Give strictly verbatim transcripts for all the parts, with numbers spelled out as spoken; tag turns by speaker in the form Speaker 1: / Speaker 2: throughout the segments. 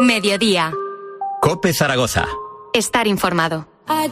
Speaker 1: Mediodía.
Speaker 2: COPE Zaragoza.
Speaker 1: Estar informado.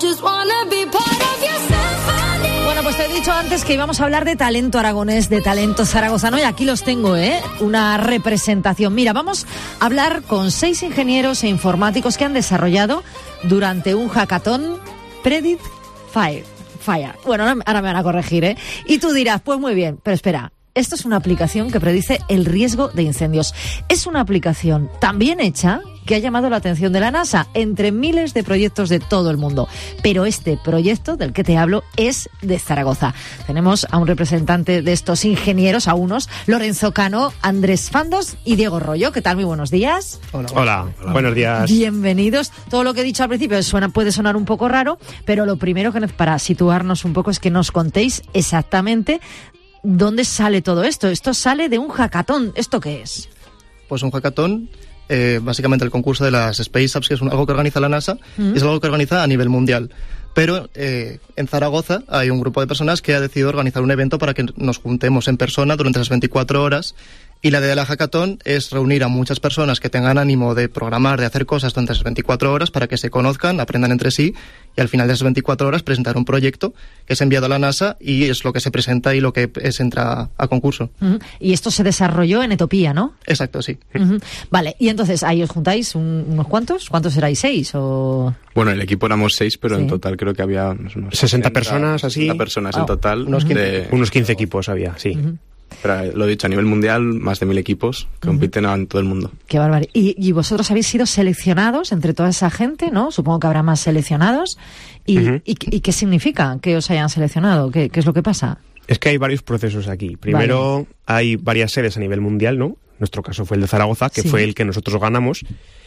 Speaker 3: Bueno, pues te he dicho antes que íbamos a hablar de talento aragonés, de talento zaragozano, y aquí los tengo, ¿eh? Una representación. Mira, vamos a hablar con seis ingenieros e informáticos que han desarrollado durante un hackathon Predict Fire. Fire. Bueno, ahora me van a corregir, ¿eh? Y tú dirás, pues muy bien, pero espera. Esto es una aplicación que predice el riesgo de incendios. Es una aplicación tan bien hecha que ha llamado la atención de la NASA entre miles de proyectos de todo el mundo. Pero este proyecto del que te hablo es de Zaragoza. Tenemos a un representante de estos ingenieros, a unos, Lorenzo Cano, Andrés Fandos y Diego Rollo. ¿Qué tal? Muy buenos días.
Speaker 4: Hola, hola. Hola. Buenos días.
Speaker 3: Bienvenidos. Todo lo que he dicho al principio suena, puede sonar un poco raro, pero lo primero que para situarnos un poco es que nos contéis exactamente ¿dónde sale todo esto? Esto sale de un hackathon. ¿Esto qué es?
Speaker 5: Pues un hackathon, eh, básicamente el concurso de las Space Apps, que es algo que organiza la NASA, mm. es algo que organiza a nivel mundial. Pero eh, en Zaragoza hay un grupo de personas que ha decidido organizar un evento para que nos juntemos en persona durante las veinticuatro horas. Y la idea de la hackathon es reunir a muchas personas que tengan ánimo de programar, de hacer cosas durante esas veinticuatro horas para que se conozcan, aprendan entre sí y al final de esas veinticuatro horas presentar un proyecto que es enviado a la NASA y es lo que se presenta y lo que es entra a concurso.
Speaker 3: Uh-huh. Y esto se desarrolló en Etopía, ¿no?
Speaker 5: Exacto, sí.
Speaker 3: Uh-huh. Vale, y entonces ahí os juntáis un, unos cuantos. ¿Cuántos seráis? ¿Seis o...?
Speaker 6: Bueno, el equipo éramos seis, pero
Speaker 3: sí.
Speaker 6: en total creo que había unos
Speaker 4: sesenta, sesenta personas, así.
Speaker 6: sesenta personas
Speaker 3: oh.
Speaker 6: en total.
Speaker 5: Unos quince,
Speaker 6: de...
Speaker 4: unos quince equipos había, sí.
Speaker 3: Uh-huh.
Speaker 6: Pero lo dicho, a nivel mundial, más de mil equipos que uh-huh. compiten en todo el mundo.
Speaker 3: Qué barbaridad. Y, y vosotros habéis sido seleccionados entre toda esa gente, ¿no? Supongo que habrá más seleccionados. ¿Y, uh-huh. y, y qué significa que os hayan seleccionado? ¿Qué, qué es lo que pasa?
Speaker 4: Es que hay varios procesos aquí. Primero, vale. hay varias sedes a nivel mundial, ¿no? Nuestro caso fue el de Zaragoza, que sí. fue el que nosotros ganamos.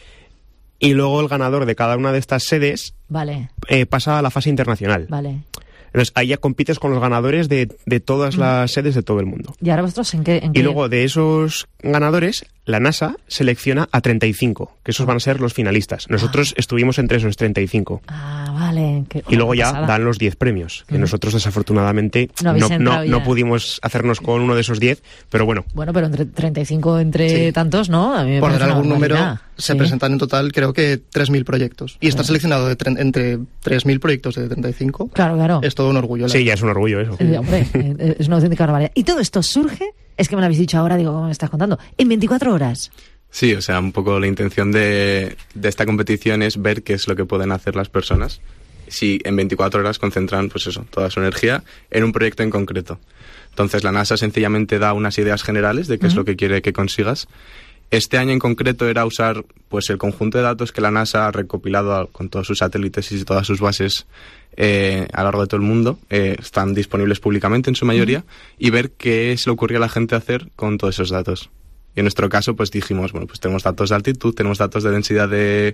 Speaker 4: Y luego el ganador de cada una de estas sedes vale. eh, pasa a la fase internacional.
Speaker 3: Vale.
Speaker 4: Entonces, ahí ya compites con los ganadores de, de todas mm. las sedes de todo el mundo.
Speaker 3: ¿Y ahora vosotros en qué, en qué...?
Speaker 4: Y luego de esos ganadores, la NASA selecciona a treinta y cinco, que esos van a ser los finalistas. Nosotros ah. estuvimos entre esos treinta y cinco.
Speaker 3: Ah, vale. Qué,
Speaker 4: y luego ya
Speaker 3: pasada.
Speaker 4: dan los diez premios, que mm. nosotros desafortunadamente
Speaker 3: no,
Speaker 4: no, no, no pudimos hacernos con uno de esos diez, pero bueno.
Speaker 3: Bueno, pero entre treinta y cinco entre sí. tantos, ¿no? A mí me
Speaker 5: Por dar algún número,
Speaker 3: sí.
Speaker 5: se presentan en total creo que tres mil proyectos. Y estar sí. seleccionado de tre- entre tres mil proyectos de treinta y cinco
Speaker 3: claro, claro.
Speaker 5: es todo un orgullo.
Speaker 4: Sí, ya es un orgullo eso.
Speaker 3: Eh, hombre, es una auténtica barbaridad. Y todo esto surge, es que me lo habéis dicho ahora, digo, ¿cómo me estás contando? En veinticuatro horas.
Speaker 6: Sí, o sea, un poco la intención de, de esta competición es ver qué es lo que pueden hacer las personas si en veinticuatro horas concentran, pues eso, toda su energía en un proyecto en concreto. Entonces la NASA sencillamente da unas ideas generales de qué uh-huh. es lo que quiere que consigas. Este año en concreto era usar pues el conjunto de datos que la NASA ha recopilado con todos sus satélites y todas sus bases eh, a lo largo de todo el mundo, eh, están disponibles públicamente en su mayoría, uh-huh. y ver qué se le ocurría a la gente hacer con todos esos datos. Y en nuestro caso pues dijimos, bueno, pues tenemos datos de altitud, tenemos datos de densidad de,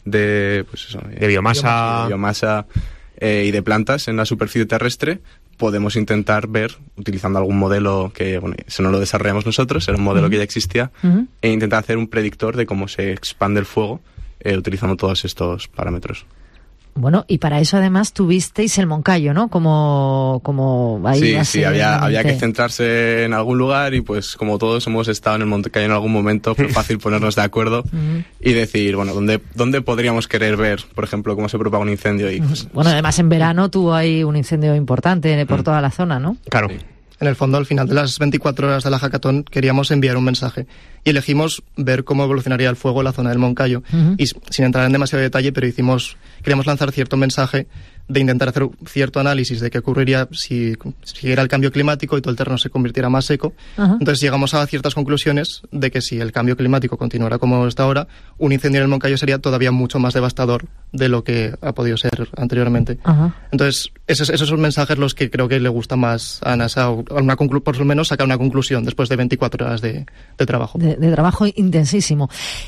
Speaker 6: de, pues eso,
Speaker 4: de biomasa,
Speaker 6: de biomasa eh, y de plantas en la superficie terrestre. Podemos intentar ver, utilizando algún modelo que, bueno, eso no lo desarrollamos nosotros, era un modelo uh-huh. que ya existía, uh-huh. e intentar hacer un predictor de cómo se expande el fuego eh, utilizando todos estos parámetros.
Speaker 3: Bueno, y para eso además tuvisteis el Moncayo, ¿no? Como, como ahí
Speaker 6: sí,
Speaker 3: así
Speaker 6: sí, había, había que centrarse en algún lugar y pues como todos hemos estado en el Moncayo en algún momento, fue fácil ponernos de acuerdo uh-huh. y decir, bueno, ¿dónde, dónde podríamos querer ver, por ejemplo, cómo se propaga un incendio? Y, pues,
Speaker 3: bueno, además en verano tuvo ahí un incendio importante por uh-huh. toda la zona, ¿no?
Speaker 4: Claro.
Speaker 6: Sí.
Speaker 5: En el fondo, al final de las veinticuatro horas de la hackathon, queríamos enviar un mensaje. Y elegimos ver cómo evolucionaría el fuego en la zona del Moncayo. Uh-huh. Y sin entrar en demasiado detalle, pero hicimos, queríamos lanzar cierto mensaje de intentar hacer cierto análisis de qué ocurriría si siguiera el cambio climático y todo el terreno se convirtiera más seco. Uh-huh. Entonces llegamos a ciertas conclusiones de que si el cambio climático continuara como está ahora, un incendio en el Moncayo sería todavía mucho más devastador de lo que ha podido ser anteriormente. Uh-huh. Entonces, esos, esos son mensajes los que creo que le gusta más a NASA, o una conclu- por lo menos sacar una conclusión después de veinticuatro horas de, de trabajo.
Speaker 3: De, de trabajo intensísimo.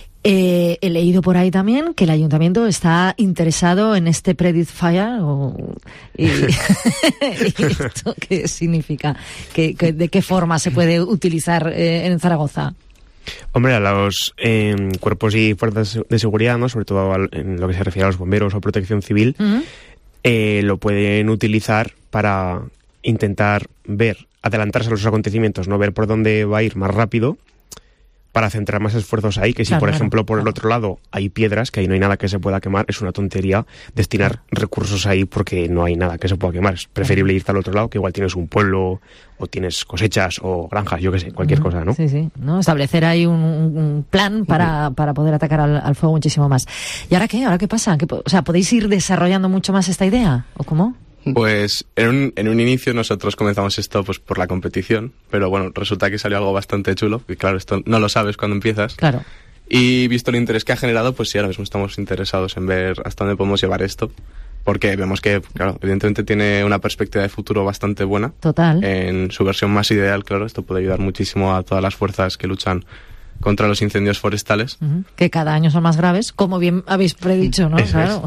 Speaker 3: Eh, he leído por ahí también que el ayuntamiento está interesado en este Predict Fire. O, y, ¿y esto qué significa? ¿Qué, qué, ¿De qué forma se puede utilizar eh, en Zaragoza?
Speaker 4: Hombre, a los eh, cuerpos y fuerzas de seguridad, ¿no? Sobre todo al, en lo que se refiere a los bomberos o protección civil, uh-huh. eh, lo pueden utilizar para intentar ver, adelantarse a los acontecimientos, no ver por dónde va a ir más rápido, para centrar más esfuerzos ahí, que si, claro, por ejemplo, claro, por claro. el otro lado hay piedras, que ahí no hay nada que se pueda quemar, es una tontería destinar claro. recursos ahí porque no hay nada que se pueda quemar. Es preferible claro. irte al otro lado, que igual tienes un pueblo o tienes cosechas o granjas, yo qué sé, cualquier uh-huh. cosa, ¿no?
Speaker 3: Sí, sí, ¿no? Establecer ahí un, un plan para, uh-huh. para poder atacar al, al fuego muchísimo más. ¿Y ahora qué? ¿Ahora qué pasa? ¿Qué, o sea, ¿podéis ir desarrollando mucho más esta idea? ¿O cómo?
Speaker 6: Pues en un, en un inicio nosotros comenzamos esto pues por la competición, pero bueno, resulta que salió algo bastante chulo, y claro, esto no lo sabes cuando empiezas.
Speaker 3: Claro.
Speaker 6: Y visto el interés que ha generado, pues sí, ahora mismo estamos interesados en ver hasta dónde podemos llevar esto, porque vemos que, claro, evidentemente tiene una perspectiva de futuro bastante buena.
Speaker 3: Total.
Speaker 6: En su versión más ideal, claro, esto puede ayudar muchísimo a todas las fuerzas que luchan contra los incendios forestales.
Speaker 3: Uh-huh. Que cada año son más graves, como bien habéis predicho, ¿no? Claro.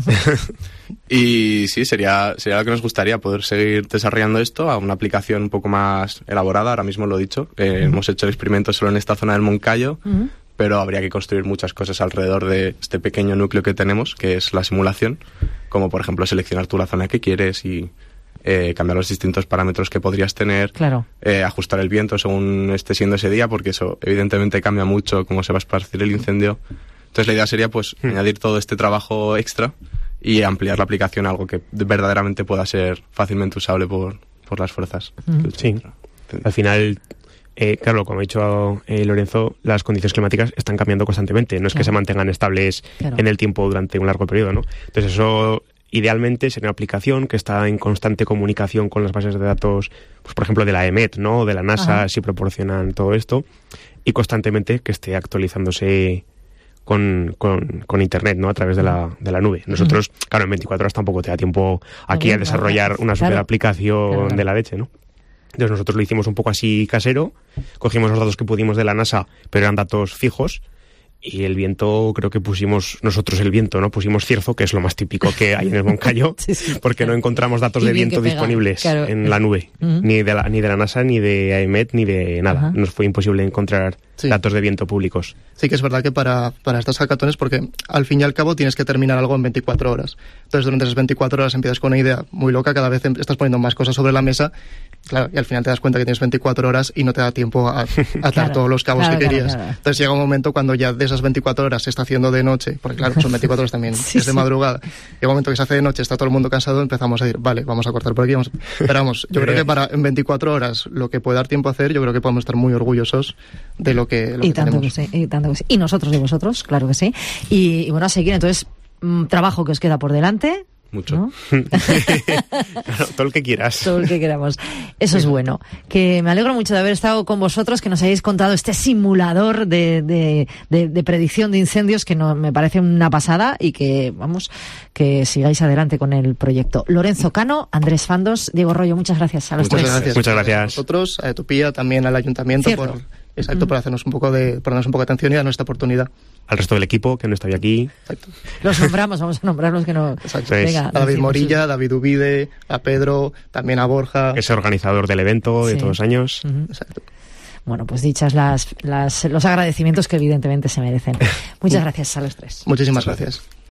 Speaker 6: Y sí, sería, sería lo que nos gustaría, poder seguir desarrollando esto a una aplicación un poco más elaborada. Ahora mismo lo he dicho, eh, uh-huh. hemos hecho el experimento solo en esta zona del Moncayo, uh-huh. pero habría que construir muchas cosas alrededor de este pequeño núcleo que tenemos, que es la simulación, como por ejemplo seleccionar tú la zona que quieres y eh, cambiar los distintos parámetros que podrías tener,
Speaker 3: claro.
Speaker 6: eh, ajustar el viento según esté siendo ese día, porque eso evidentemente cambia mucho cómo se va a esparcir el incendio. Entonces la idea sería pues mm. añadir todo este trabajo extra y ampliar la aplicación a algo que verdaderamente pueda ser fácilmente usable por, por las fuerzas.
Speaker 4: Mm. Sí, al final... Eh, claro, como ha dicho eh, Lorenzo, las condiciones climáticas están cambiando constantemente. No es claro. que se mantengan estables claro. en el tiempo durante un largo periodo, ¿no? Entonces eso, idealmente, sería una aplicación que está en constante comunicación con las bases de datos, pues por ejemplo, de la E M E T, ¿no? De la NASA, Ajá. si proporcionan todo esto, y constantemente que esté actualizándose con, con, con Internet, ¿no? A través de la, de la nube. Nosotros, uh-huh. claro, en veinticuatro horas tampoco te da tiempo aquí no, a desarrollar claro. una super claro. aplicación claro. de la leche, ¿no? Entonces nosotros lo hicimos un poco así casero, cogimos los datos que pudimos de la NASA, pero eran datos fijos, y el viento, creo que pusimos nosotros el viento, ¿no? Pusimos cierzo, que es lo más típico que hay en el Moncayo, sí, sí, porque claro. no encontramos datos y de viento disponibles claro. en la nube, uh-huh. ni de la, ni de la NASA, ni de A E M E T, ni de nada. Uh-huh. Nos fue imposible encontrar sí. datos de viento públicos.
Speaker 5: Sí que es verdad que para, para estas hackatones, porque al fin y al cabo tienes que terminar algo en veinticuatro horas. Entonces durante esas veinticuatro horas empiezas con una idea muy loca, cada vez estás poniendo más cosas sobre la mesa, claro, y al final te das cuenta que tienes veinticuatro horas y no te da tiempo a atar claro, todos los cabos claro, que querías. Claro, claro. Entonces llega un momento cuando ya de esas veinticuatro horas se está haciendo de noche, porque claro, son veinticuatro horas también, sí, es de madrugada. Llega un momento que se hace de noche, está todo el mundo cansado, empezamos a decir, vale, vamos a cortar por aquí. Vamos. Pero vamos, yo creo que para en veinticuatro horas lo que puede dar tiempo a hacer, yo creo que podemos estar muy orgullosos de lo que, lo
Speaker 3: y
Speaker 5: que
Speaker 3: tanto
Speaker 5: tenemos.
Speaker 3: Que sí, y tanto que sí. Y nosotros de vosotros, claro que sí. Y, y bueno, a seguir, entonces, mmm, trabajo que os queda por delante.
Speaker 6: Mucho.
Speaker 3: ¿No?
Speaker 4: Claro, todo el que quieras.
Speaker 3: Todo el que queramos. Eso es bueno. Que me alegro mucho de haber estado con vosotros, que nos hayáis contado este simulador de, de, de, de predicción de incendios, que no, me parece una pasada, y que, vamos, que sigáis adelante con el proyecto. Lorenzo Cano, Andrés Fandos, Diego Rollo, muchas gracias a los
Speaker 5: muchas
Speaker 3: tres.
Speaker 5: Gracias.
Speaker 4: Muchas gracias. A
Speaker 5: vosotros, a Etopía, también al Ayuntamiento,
Speaker 3: Cierto.
Speaker 5: por, exacto, mm. por hacernos un poco de, por darnos un poco de atención y darnos esta oportunidad.
Speaker 4: Al resto del equipo, que no está aquí.
Speaker 5: Exacto.
Speaker 3: Los nombramos, vamos a nombrarlos que no...
Speaker 5: Exacto. Venga, a David Morilla, a David Ubide, a Pedro, también a Borja.
Speaker 4: Que es organizador del evento sí. de todos los años.
Speaker 3: Uh-huh. Exacto. Bueno, pues dichas las, las, los agradecimientos que evidentemente se merecen. Muchas gracias a los tres.
Speaker 5: Muchísimas gracias.